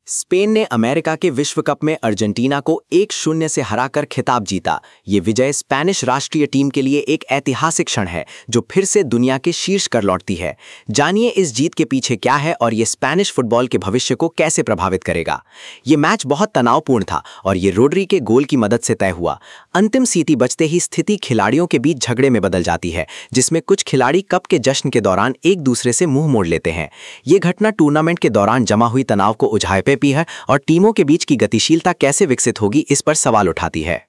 Spain ने America के विश्व कप में अर्जेंटीना को 1-0 से हराकर खिताब जीता। ये विजय स्पेनिश राष्ट्रीय टीम के लिए एक ऐतिहासिक क्षण है जो फिर से दुनिया के शीर्ष कर लौटती है। जानिए इस जीत के पीछे क्या है और ये स्पेनिश फुटबॉल के भविष्य को कैसे प्रभावित करेगा। ये मैच बहुत तनावपूर्ण था और ये रोड्री के गोल की मदद से तय हुआ। अंतिम सीटी बजते ही स्थिति खिलाड़ियों के बीच झगड़े में बदल जाती है, जिसमें कुछ खिलाड़ी कप के जश्न के दौरान एक दूसरे से मुंह मोड़ लेते हैं। ये घटना टूर्नामेंट के दौरान जमा हुई तनाव को उझाए है और टीमों के बीच की गतिशीलता कैसे विकसित होगी इस पर सवाल उठाती है।